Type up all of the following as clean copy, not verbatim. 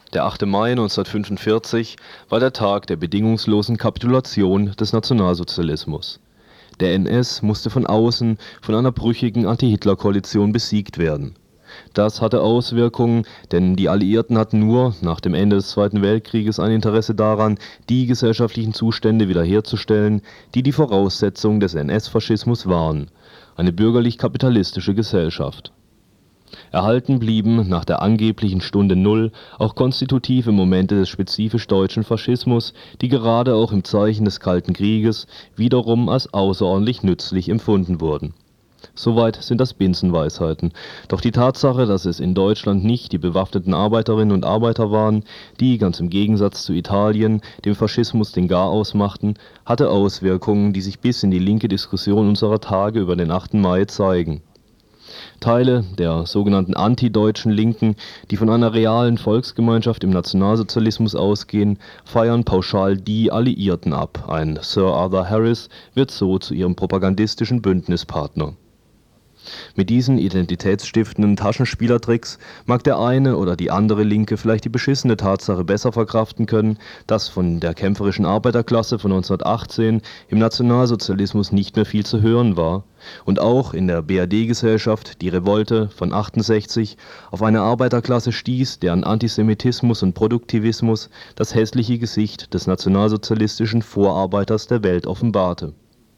Der 8. Mai 1945 war der Tag der bedingungslosen Kapitulation des Nationalsozialismus. Der NS musste von außen von einer brüchigen Anti-Hitler-Koalition besiegt werden. Das hatte Auswirkungen, denn die Alliierten hatten nur nach dem Ende des Zweiten Weltkrieges ein Interesse daran, die gesellschaftlichen Zustände wiederherzustellen, die die Voraussetzung des NS-Faschismus waren: eine bürgerlich-kapitalistische Gesellschaft. Erhalten blieben nach der angeblichen Stunde Null auch konstitutive Momente des spezifisch deutschen Faschismus, die gerade auch im Zeichen des Kalten Krieges wiederum als außerordentlich nützlich empfunden wurden. Soweit sind das Binsenweisheiten. Doch die Tatsache, dass es in Deutschland nicht die bewaffneten Arbeiterinnen und Arbeiter waren, die, ganz im Gegensatz zu Italien, dem Faschismus den Garaus machten, hatte Auswirkungen, die sich bis in die linke Diskussion unserer Tage über den 8. Mai zeigen. Teile der sogenannten antideutschen Linken, die von einer realen Volksgemeinschaft im Nationalsozialismus ausgehen, feiern pauschal die Alliierten ab. Ein Sir Arthur Harris wird so zu ihrem propagandistischen Bündnispartner. Mit diesen identitätsstiftenden Taschenspielertricks mag der eine oder die andere Linke vielleicht die beschissene Tatsache besser verkraften können, dass von der kämpferischen Arbeiterklasse von 1918 im Nationalsozialismus nicht mehr viel zu hören war und auch in der BRD-Gesellschaft die Revolte von 68 auf eine Arbeiterklasse stieß, deren Antisemitismus und Produktivismus das hässliche Gesicht des nationalsozialistischen Vorarbeiters der Welt offenbarte.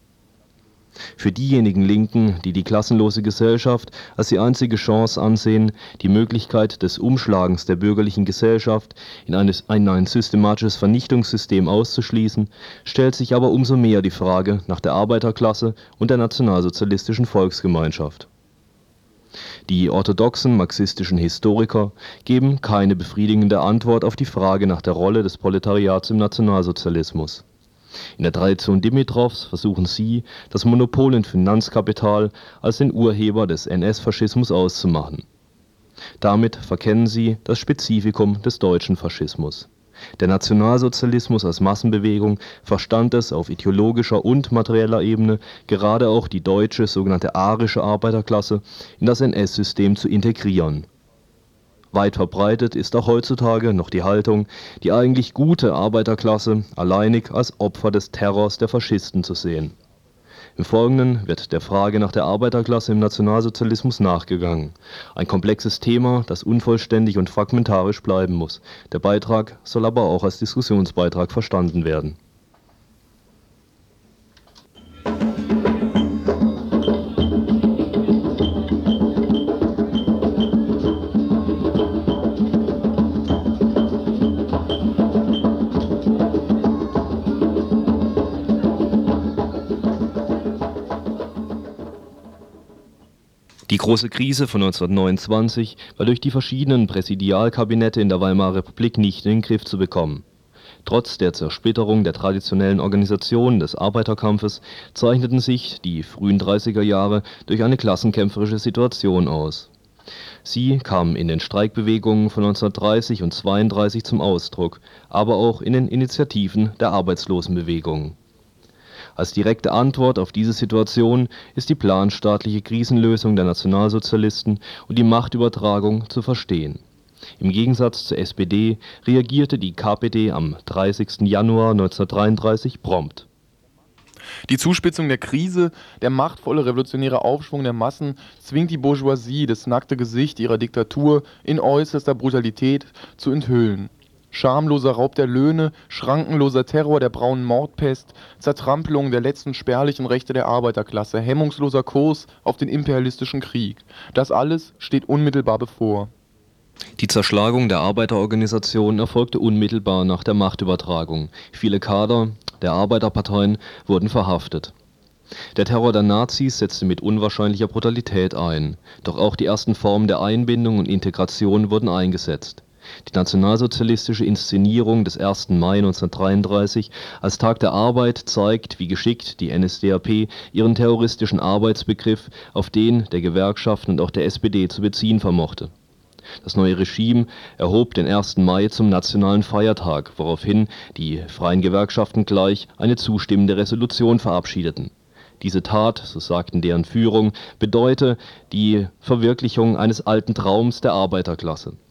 Für diejenigen Linken, die die klassenlose Gesellschaft als die einzige Chance ansehen, die Möglichkeit des Umschlagens der bürgerlichen Gesellschaft in ein systematisches Vernichtungssystem auszuschließen, stellt sich aber umso mehr die Frage nach der Arbeiterklasse und der nationalsozialistischen Volksgemeinschaft. Die orthodoxen marxistischen Historiker geben keine befriedigende Antwort auf die Frage nach der Rolle des Proletariats im Nationalsozialismus. In der Tradition Dimitrows versuchen sie, das Monopol in Finanzkapital als den Urheber des NS-Faschismus auszumachen. Damit verkennen sie das Spezifikum des deutschen Faschismus. Der Nationalsozialismus als Massenbewegung verstand es, auf ideologischer und materieller Ebene gerade auch die deutsche sogenannte arische Arbeiterklasse in das NS-System zu integrieren. Weit verbreitet ist auch heutzutage noch die Haltung, die eigentlich gute Arbeiterklasse alleinig als Opfer des Terrors der Faschisten zu sehen. Im Folgenden wird der Frage nach der Arbeiterklasse im Nationalsozialismus nachgegangen. Ein komplexes Thema, das unvollständig und fragmentarisch bleiben muss. Der Beitrag soll aber auch als Diskussionsbeitrag verstanden werden. Die große Krise von 1929 war durch die verschiedenen Präsidialkabinette in der Weimarer Republik nicht in den Griff zu bekommen. Trotz der Zersplitterung der traditionellen Organisationen des Arbeiterkampfes zeichneten sich die frühen 30er Jahre durch eine klassenkämpferische Situation aus. Sie kamen in den Streikbewegungen von 1930 und 1932 zum Ausdruck, aber auch in den Initiativen der Arbeitslosenbewegungen. Als direkte Antwort auf diese Situation ist die planstaatliche Krisenlösung der Nationalsozialisten und die Machtübertragung zu verstehen. Im Gegensatz zur SPD reagierte die KPD am 30. Januar 1933 prompt. Die Zuspitzung der Krise, der machtvolle revolutionäre Aufschwung der Massen zwingt die Bourgeoisie, das nackte Gesicht ihrer Diktatur in äußerster Brutalität zu enthüllen. Schamloser Raub der Löhne, schrankenloser Terror der braunen Mordpest, Zertrampelung der letzten spärlichen Rechte der Arbeiterklasse, hemmungsloser Kurs auf den imperialistischen Krieg. Das alles steht unmittelbar bevor. Die Zerschlagung der Arbeiterorganisationen erfolgte unmittelbar nach der Machtübertragung. Viele Kader der Arbeiterparteien wurden verhaftet. Der Terror der Nazis setzte mit unwahrscheinlicher Brutalität ein. Doch auch die ersten Formen der Einbindung und Integration wurden eingesetzt. Die nationalsozialistische Inszenierung des 1. Mai 1933 als Tag der Arbeit zeigt, wie geschickt die NSDAP ihren terroristischen Arbeitsbegriff auf den der Gewerkschaften und auch der SPD zu beziehen vermochte. Das neue Regime erhob den 1. Mai zum nationalen Feiertag, woraufhin die freien Gewerkschaften gleich eine zustimmende Resolution verabschiedeten. Diese Tat, so sagten deren Führung, bedeute die Verwirklichung eines alten Traums der Arbeiterklasse.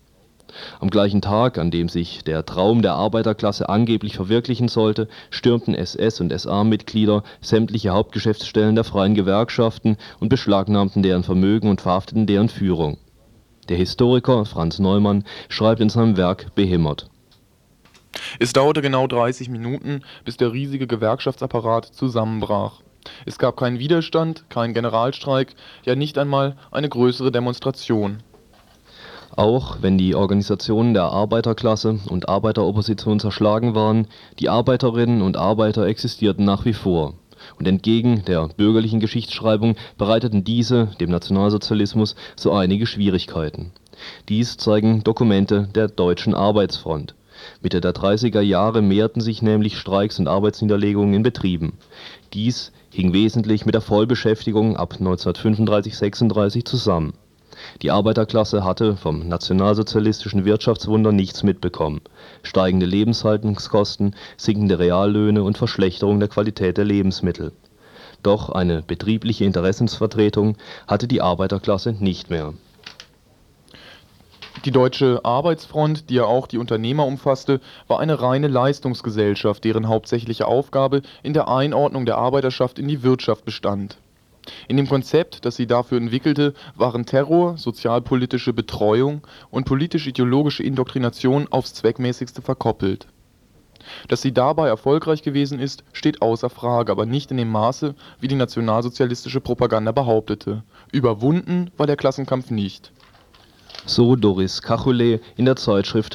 Am gleichen Tag, an dem sich der Traum der Arbeiterklasse angeblich verwirklichen sollte, stürmten SS- und SA-Mitglieder sämtliche Hauptgeschäftsstellen der freien Gewerkschaften und beschlagnahmten deren Vermögen und verhafteten deren Führung. Der Historiker Franz Neumann schreibt in seinem Werk Behemoth: Es dauerte genau 30 Minuten, bis der riesige Gewerkschaftsapparat zusammenbrach. Es gab keinen Widerstand, keinen Generalstreik, ja nicht einmal eine größere Demonstration. Auch wenn die Organisationen der Arbeiterklasse und Arbeiteropposition zerschlagen waren, die Arbeiterinnen und Arbeiter existierten nach wie vor. Und entgegen der bürgerlichen Geschichtsschreibung bereiteten diese dem Nationalsozialismus so einige Schwierigkeiten. Dies zeigen Dokumente der Deutschen Arbeitsfront. Mitte der 30er Jahre mehrten sich nämlich Streiks und Arbeitsniederlegungen in Betrieben. Dies hing wesentlich mit der Vollbeschäftigung ab 1935/36 zusammen. Die Arbeiterklasse hatte vom nationalsozialistischen Wirtschaftswunder nichts mitbekommen: steigende Lebenshaltungskosten, sinkende Reallöhne und Verschlechterung der Qualität der Lebensmittel. Doch eine betriebliche Interessensvertretung hatte die Arbeiterklasse nicht mehr. Die Deutsche Arbeitsfront, die ja auch die Unternehmer umfasste, war eine reine Leistungsgesellschaft, deren hauptsächliche Aufgabe in der Einordnung der Arbeiterschaft in die Wirtschaft bestand. In dem Konzept, das sie dafür entwickelte, waren Terror, sozialpolitische Betreuung und politisch-ideologische Indoktrination aufs Zweckmäßigste verkoppelt. Dass sie dabei erfolgreich gewesen ist, steht außer Frage, aber nicht in dem Maße, wie die nationalsozialistische Propaganda behauptete. Überwunden war der Klassenkampf nicht. So Doris Cacholet in der Zeitschrift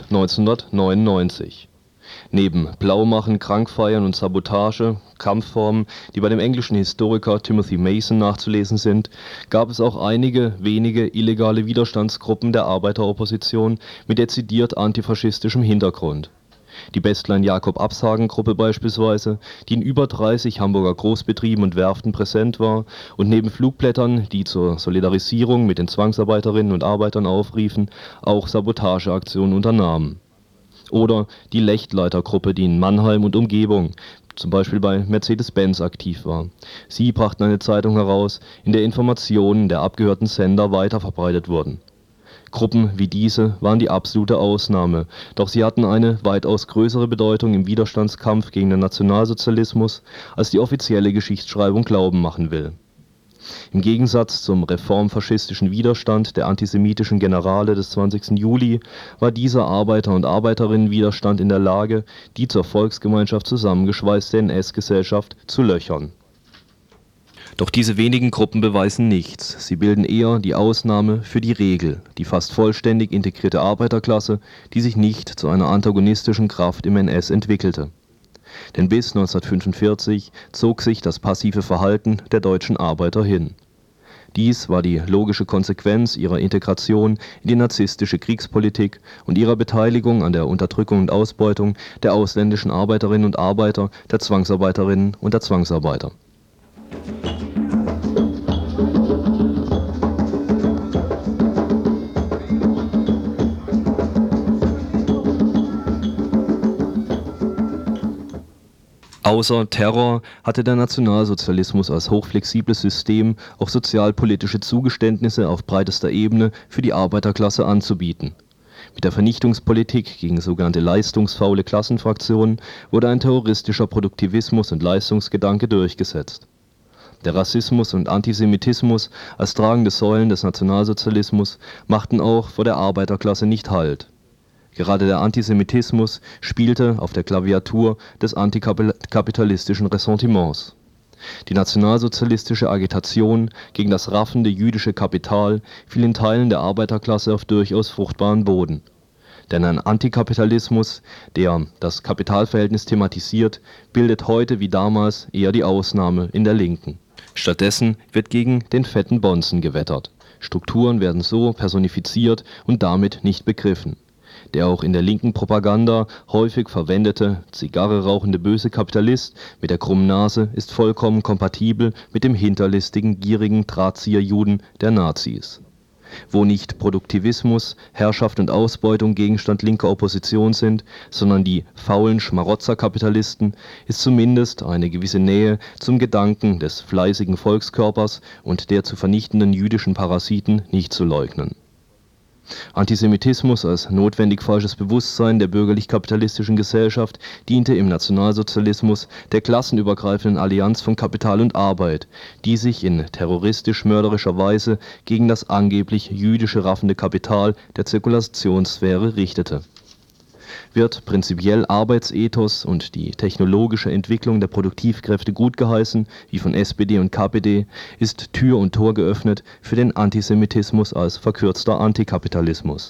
1999. Neben Blaumachen, Krankfeiern und Sabotage, Kampfformen, die bei dem englischen Historiker Timothy Mason nachzulesen sind, gab es auch einige wenige illegale Widerstandsgruppen der Arbeiteropposition mit dezidiert antifaschistischem Hintergrund. Die Bästlein-Jakob-Absagen-Gruppe beispielsweise, die in über 30 Hamburger Großbetrieben und Werften präsent war und neben Flugblättern, die zur Solidarisierung mit den Zwangsarbeiterinnen und Arbeitern aufriefen, auch Sabotageaktionen unternahm. Oder die Lechtleiter-Gruppe, die in Mannheim und Umgebung, zum Beispiel bei Mercedes-Benz, aktiv war. Sie brachten eine Zeitung heraus, in der Informationen der abgehörten Sender weiterverbreitet wurden. Gruppen wie diese waren die absolute Ausnahme, doch sie hatten eine weitaus größere Bedeutung im Widerstandskampf gegen den Nationalsozialismus, als die offizielle Geschichtsschreibung glauben machen will. Im Gegensatz zum reformfaschistischen Widerstand der antisemitischen Generale des 20. Juli war dieser Arbeiter- und Arbeiterinnenwiderstand in der Lage, die zur Volksgemeinschaft zusammengeschweißte NS-Gesellschaft zu löchern. Doch diese wenigen Gruppen beweisen nichts, sie bilden eher die Ausnahme für die Regel, die fast vollständig integrierte Arbeiterklasse, die sich nicht zu einer antagonistischen Kraft im NS entwickelte. Denn bis 1945 zog sich das passive Verhalten der deutschen Arbeiter hin. Dies war die logische Konsequenz ihrer Integration in die narzisstische Kriegspolitik und ihrer Beteiligung an der Unterdrückung und Ausbeutung der ausländischen Arbeiterinnen und Arbeiter, der Zwangsarbeiterinnen und der Zwangsarbeiter. Außer Terror hatte der Nationalsozialismus als hochflexibles System auch sozialpolitische Zugeständnisse auf breitester Ebene für die Arbeiterklasse anzubieten. Mit der Vernichtungspolitik gegen sogenannte leistungsfaule Klassenfraktionen wurde ein terroristischer Produktivismus und Leistungsgedanke durchgesetzt. Der Rassismus und Antisemitismus als tragende Säulen des Nationalsozialismus machten auch vor der Arbeiterklasse nicht Halt. Gerade der Antisemitismus spielte auf der Klaviatur des antikapitalistischen Ressentiments. Die nationalsozialistische Agitation gegen das raffende jüdische Kapital fiel in Teilen der Arbeiterklasse auf durchaus fruchtbaren Boden. Denn ein Antikapitalismus, der das Kapitalverhältnis thematisiert, bildet heute wie damals eher die Ausnahme in der Linken. Stattdessen wird gegen den fetten Bonzen gewettert. Strukturen werden so personifiziert und damit nicht begriffen. Der auch in der linken Propaganda häufig verwendete, Zigarre rauchende böse Kapitalist mit der krummen Nase ist vollkommen kompatibel mit dem hinterlistigen, gierigen Drahtzieher-Juden der Nazis. Wo nicht Produktivismus, Herrschaft und Ausbeutung Gegenstand linker Opposition sind, sondern die faulen Schmarotzerkapitalisten, ist zumindest eine gewisse Nähe zum Gedanken des fleißigen Volkskörpers und der zu vernichtenden jüdischen Parasiten nicht zu leugnen. Antisemitismus als notwendig falsches Bewusstsein der bürgerlich-kapitalistischen Gesellschaft diente im Nationalsozialismus der klassenübergreifenden Allianz von Kapital und Arbeit, die sich in terroristisch-mörderischer Weise gegen das angeblich jüdische raffende Kapital der Zirkulationssphäre richtete. Wird prinzipiell Arbeitsethos und die technologische Entwicklung der Produktivkräfte gutgeheißen, wie von SPD und KPD, ist Tür und Tor geöffnet für den Antisemitismus als verkürzter Antikapitalismus.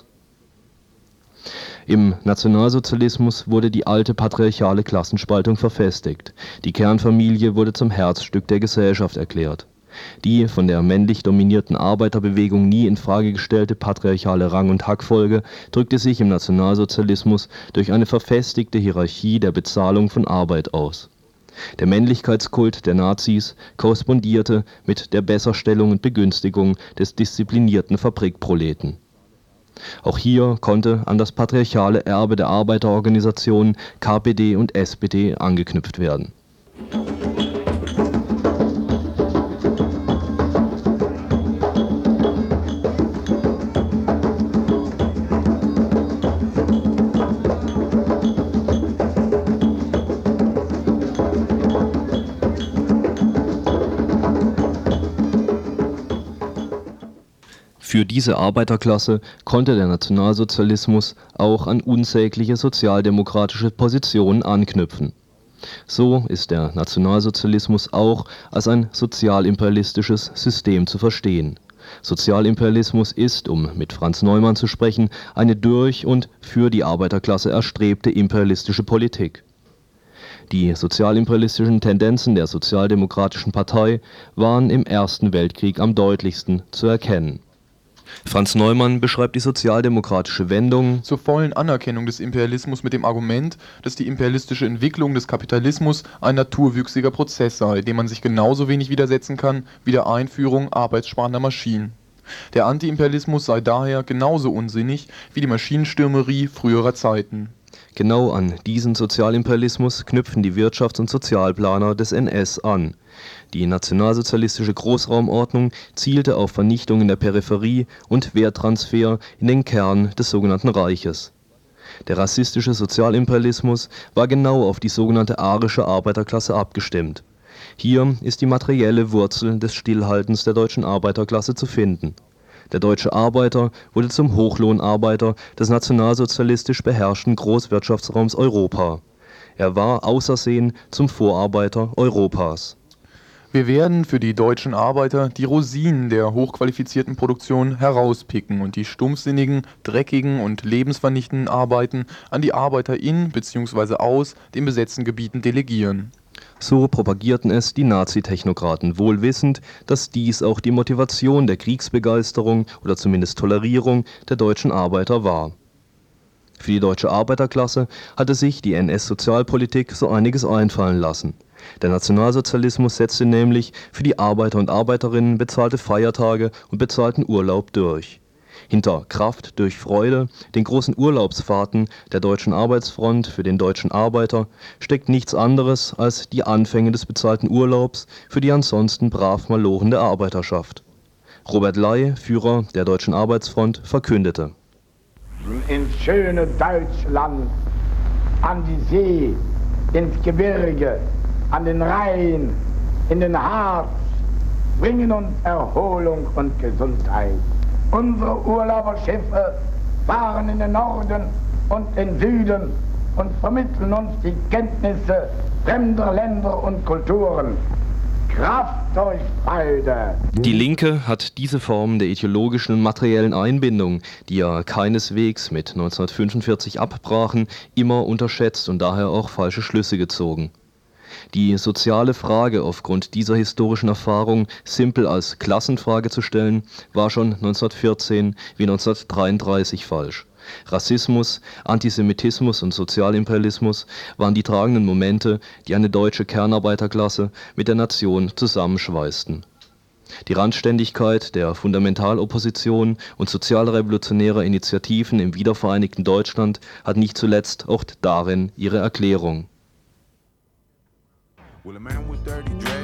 Im Nationalsozialismus wurde die alte patriarchale Klassenspaltung verfestigt. Die Kernfamilie wurde zum Herzstück der Gesellschaft erklärt. Die von der männlich dominierten Arbeiterbewegung nie in Frage gestellte patriarchale Rang- und Hackfolge drückte sich im Nationalsozialismus durch eine verfestigte Hierarchie der Bezahlung von Arbeit aus. Der Männlichkeitskult der Nazis korrespondierte mit der Besserstellung und Begünstigung des disziplinierten Fabrikproleten. Auch hier konnte an das patriarchale Erbe der Arbeiterorganisationen KPD und SPD angeknüpft werden. Für diese Arbeiterklasse konnte der Nationalsozialismus auch an unsägliche sozialdemokratische Positionen anknüpfen. So ist der Nationalsozialismus auch als ein sozialimperialistisches System zu verstehen. Sozialimperialismus ist, um mit Franz Neumann zu sprechen, eine durch und für die Arbeiterklasse erstrebte imperialistische Politik. Die sozialimperialistischen Tendenzen der Sozialdemokratischen Partei waren im Ersten Weltkrieg am deutlichsten zu erkennen. Franz Neumann beschreibt die sozialdemokratische Wendung zur vollen Anerkennung des Imperialismus mit dem Argument, dass die imperialistische Entwicklung des Kapitalismus ein naturwüchsiger Prozess sei, dem man sich genauso wenig widersetzen kann wie der Einführung arbeitssparender Maschinen. Der Antiimperialismus sei daher genauso unsinnig wie die Maschinenstürmerie früherer Zeiten. Genau an diesen Sozialimperialismus knüpfen die Wirtschafts- und Sozialplaner des NS an. Die nationalsozialistische Großraumordnung zielte auf Vernichtung in der Peripherie und Werttransfer in den Kern des sogenannten Reiches. Der rassistische Sozialimperialismus war genau auf die sogenannte arische Arbeiterklasse abgestimmt. Hier ist die materielle Wurzel des Stillhaltens der deutschen Arbeiterklasse zu finden. Der deutsche Arbeiter wurde zum Hochlohnarbeiter des nationalsozialistisch beherrschten Großwirtschaftsraums Europa. Er war ausersehen zum Vorarbeiter Europas. Wir werden für die deutschen Arbeiter die Rosinen der hochqualifizierten Produktion herauspicken und die stumpfsinnigen, dreckigen und lebensvernichtenden Arbeiten an die Arbeiter in bzw. aus den besetzten Gebieten delegieren. So propagierten es die Nazi-Technokraten, wohl wissend, dass dies auch die Motivation der Kriegsbegeisterung oder zumindest Tolerierung der deutschen Arbeiter war. Für die deutsche Arbeiterklasse hatte sich die NS-Sozialpolitik so einiges einfallen lassen. Der Nationalsozialismus setzte nämlich für die Arbeiter und Arbeiterinnen bezahlte Feiertage und bezahlten Urlaub durch. Hinter Kraft durch Freude, den großen Urlaubsfahrten der Deutschen Arbeitsfront für den deutschen Arbeiter, steckt nichts anderes als die Anfänge des bezahlten Urlaubs für die ansonsten brav malorende Arbeiterschaft. Robert Ley, Führer der Deutschen Arbeitsfront, verkündete: Ins schöne Deutschland, an die See, ins Gebirge, an den Rhein, in den Harz, bringen uns Erholung und Gesundheit. Unsere Urlauberschiffe fahren in den Norden und den Süden und vermitteln uns die Kenntnisse fremder Länder und Kulturen. Kraft durch Freude! Die Linke hat diese Form der ideologischen und materiellen Einbindung, die ja keineswegs mit 1945 abbrachen, immer unterschätzt und daher auch falsche Schlüsse gezogen. Die soziale Frage aufgrund dieser historischen Erfahrung simpel als Klassenfrage zu stellen, war schon 1914 wie 1933 falsch. Rassismus, Antisemitismus und Sozialimperialismus waren die tragenden Momente, die eine deutsche Kernarbeiterklasse mit der Nation zusammenschweißten. Die Randständigkeit der Fundamentalopposition und sozialrevolutionärer Initiativen im wiedervereinigten Deutschland hat nicht zuletzt auch darin ihre Erklärung.